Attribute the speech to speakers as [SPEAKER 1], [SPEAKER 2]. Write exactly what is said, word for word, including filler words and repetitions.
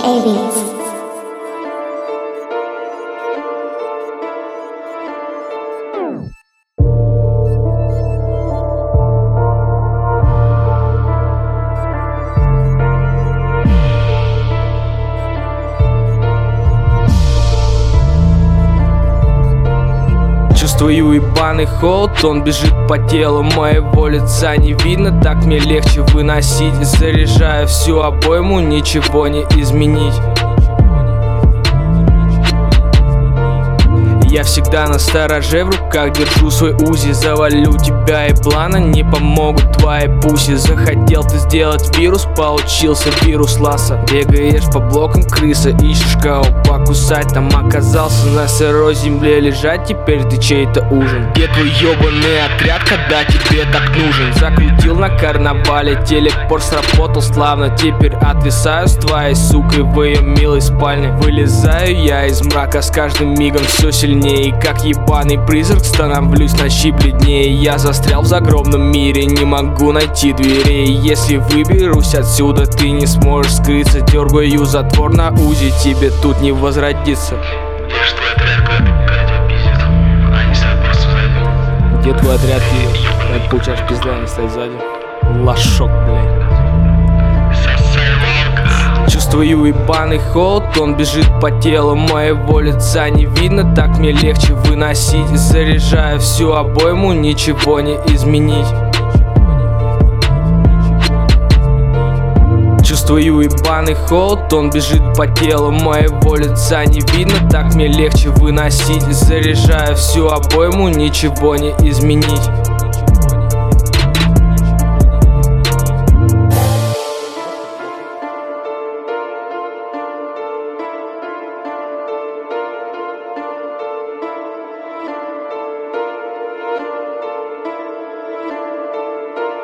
[SPEAKER 1] A Beats.
[SPEAKER 2] Чувствую ебаный холод, он бежит по телу, моего лица не видно, так мне легче выносить. Заряжаю всю обойму, ничего не изменить. Я всегда настороже, в руках держу свой узи. Завалю тебя и плана, не помогут твои пуси. Захотел ты сделать вирус, получился вирус ласа. Бегаешь по блокам крыса, ищешь кого покусать. Там оказался на сырой земле лежать, теперь ты чей-то ужин. Где твой ебаный отряд, когда тебе так нужен? Закрутил на карнавале, телепорт сработал славно. Теперь отвисаю с твоей сукой в ее милой спальне. Вылезаю я из мрака с каждым мигом все сильнее. И как ебаный призрак становлюсь ночи бледнее. Я застрял в загробном мире, не могу найти дверей. Если выберусь отсюда, ты не сможешь скрыться. Дергаю затвор на узи, тебе тут не возродиться.
[SPEAKER 3] Где ж твой отряд, когда тебя пиздит? Они стоят просто сзади.
[SPEAKER 2] Где твой отряд, ты? Этот получаешь пизда, они стоят сзади. Лошок, блядь. Чувствую ебаный холод, он бежит по телу, моего лица не видно, так мне легче выносить. Заряжаю всю обойму, ничего не изменить. Чувствую ебаный холод, он бежит по телу, моего лица не видно, так мне легче выносить. Заряжаю всю обойму, ничего не изменить.